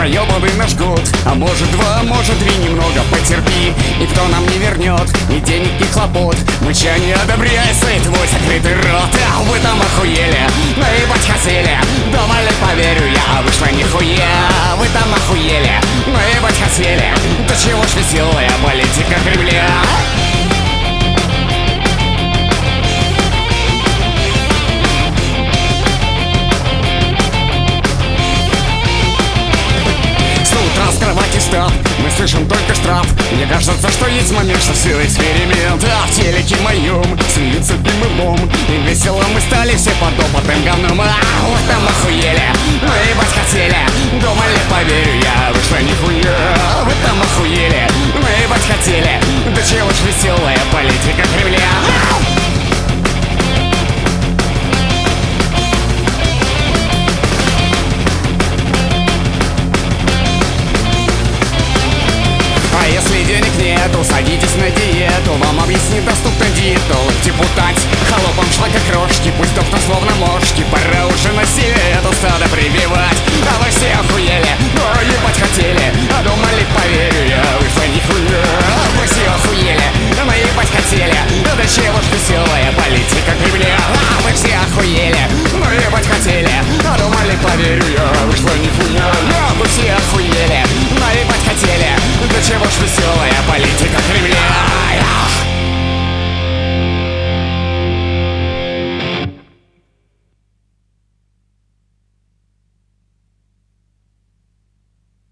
проебанный наш год. А может два, может три, немного потерпи. Никто нам не вернет ни денег, ни хлопот. Мычание одобряется и твой закрытый рот. А вы там охуели, наебать хотели. Думали, поверю я, а вышло нихуя. Вы там охуели, наебать хотели. Да чего ж веселая политика Кремля. Мы слышим только штраф. Мне кажется, что есть момент, что все эксперимент. А в телеке моем смеются дымом. И весело мы стали все подопытным говном. А вот там охуели, наебать хотели. Думали, поверю я, вышло нихуя. Вы там охуели, наебать хотели. Да чего ж веселая политика.